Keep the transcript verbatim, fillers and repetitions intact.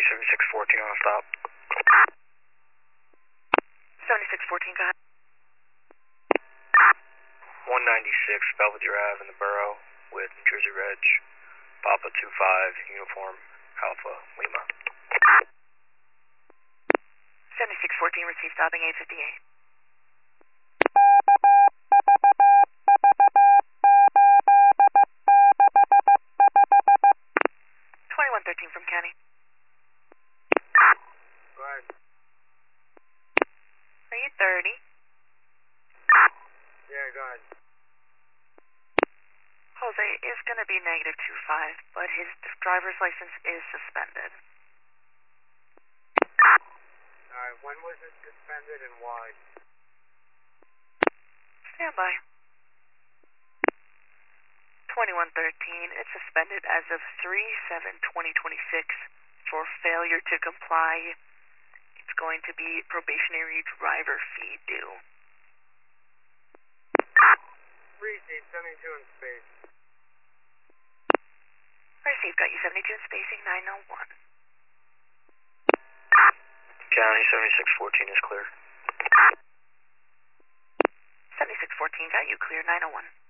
seventy-six fourteen on stop. seventy-six fourteen, go ahead. one ninety-six Belvedere Ave in the borough with New Jersey Reg. Papa two five, uniform, Alpha, Lima. seventy-six fourteen, received stopping eight fifty-eight. twenty-one thirteen from County. Go ahead. three thirty. Yeah, go ahead. Jose is going to be negative two five, but his driver's license is suspended. Alright, when was it suspended and why? Stand by. twenty-one thirteen, it's suspended as of three seven twenty twenty-six for failure to comply. It's going to be probationary driver fee due. Receive seventy-two in space. Received, got you seventy-two in spacing, nine oh one. County seventy-six fourteen is clear. seventy-six fourteen, got you clear, nine oh one.